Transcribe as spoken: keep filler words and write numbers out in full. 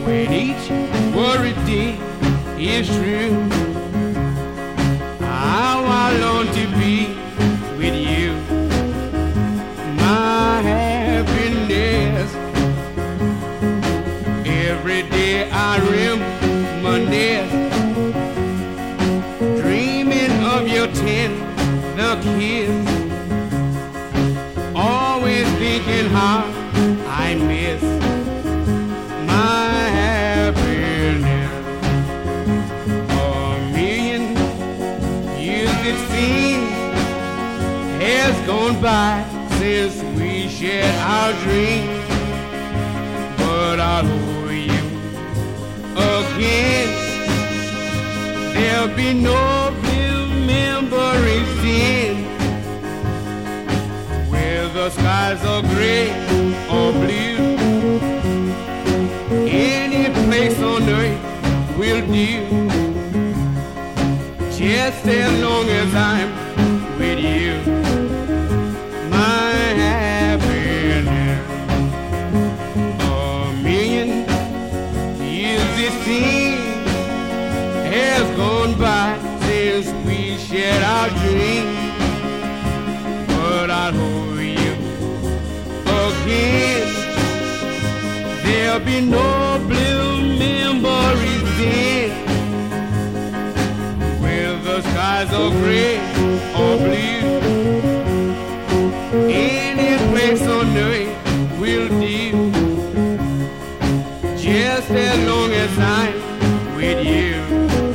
when each worried day is true. How I long to be with you, my happiness. Every day I reminisce, dreaming of your tender kiss, always thinking how I miss my happiness. A million years it seems has gone by since we shared our dreams, but I'll hold you again. There'll be no blue memories then, where the skies are gray or blue. Any place on earth will do, just as long as I'm with you, my happiness. A million years it seems has gone by since we shared our dreams, but I'll hold you again. There'll be no blue memories then, where the skies are gray or blue. Any place on earth will do, just as long as I'm with you.